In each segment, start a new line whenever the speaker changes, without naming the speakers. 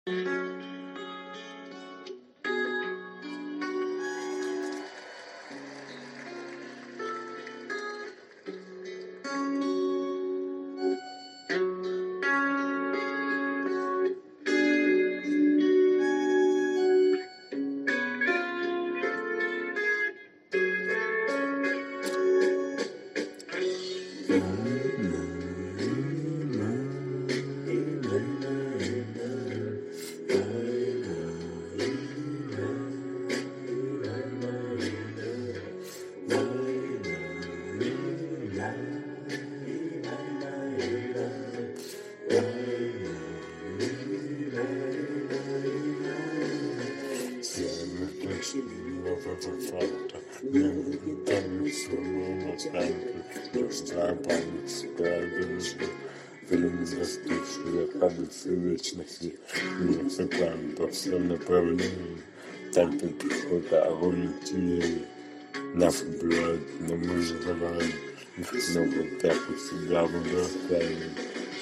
Вечности, не цепляем по всем направлениям, так как пехота огонь артиллерии нас убивает, но мы же желаем их снова так у себя выбросаем.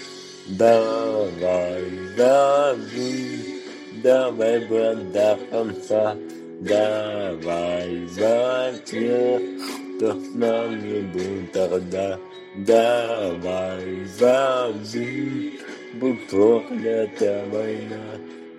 Давай, давай, брат, до конца, давай за тех, кто с нами был тогда, давай за жизнь. Будь проклята война,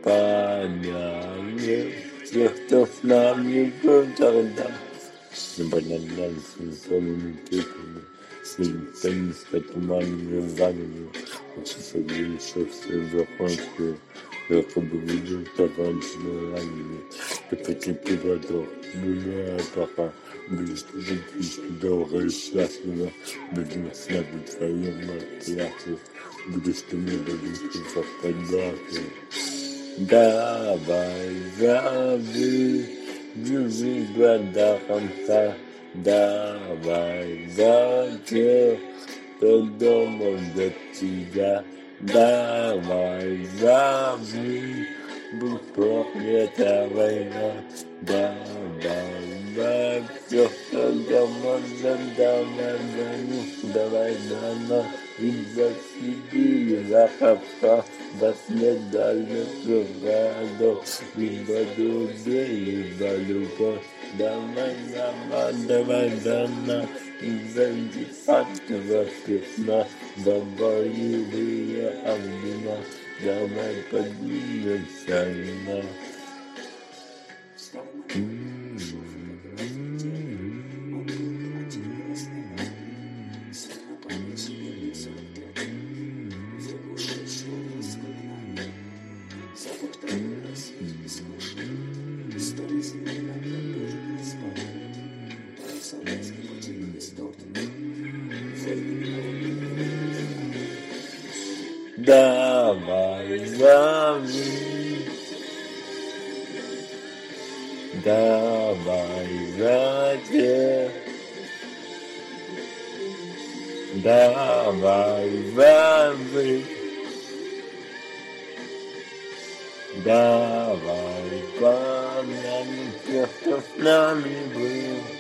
помянем тех, кто с нами был тогда. Непонятно, с солными пеками, светится низко туманными занами, хочется еще все закончили, якобы видел товарищные раненые, это пиводок, гуляя пока, будешь жить долго и счастливо, будем снять твои материалы. Будешь ты мне добиться совпадаться. Давай, держи, брат, до конца. Давай за тех, кто дома ждет тебя. Давай за жизнь, будь проклята война. Давай за тех, кто дома ждет, давай за из-за Сибири закопка до снедальных проводов, либо друзей, либо любовь. Давай, дана, из-за десантного пятна, за боевые огня, давай поднимемся на. Давай за мир, давай за тех, давай за жизнь, давай помянем тех, кто с нами был.